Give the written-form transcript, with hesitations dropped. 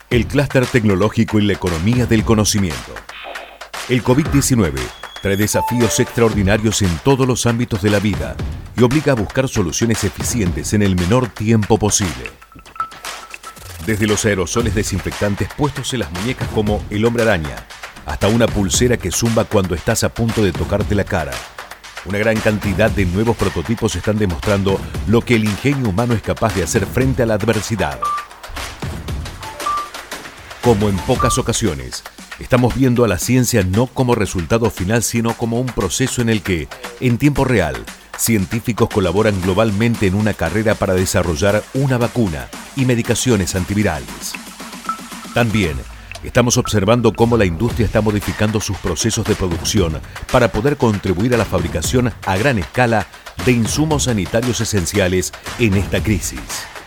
El clúster tecnológico y la economía del conocimiento. El COVID-19 trae desafíos extraordinarios en todos los ámbitos de la vida y obliga a buscar soluciones eficientes en el menor tiempo posible. Desde los aerosoles desinfectantes puestos en las muñecas como el hombre araña, hasta una pulsera que zumba cuando estás a punto de tocarte la cara. Una gran cantidad de nuevos prototipos están demostrando lo que el ingenio humano es capaz de hacer frente a la adversidad. Como en pocas ocasiones, estamos viendo a la ciencia no como resultado final, sino como un proceso en el que, en tiempo real, científicos colaboran globalmente en una carrera para desarrollar una vacuna y medicaciones antivirales. También estamos observando cómo la industria está modificando sus procesos de producción para poder contribuir a la fabricación a gran escala de insumos sanitarios esenciales en esta crisis.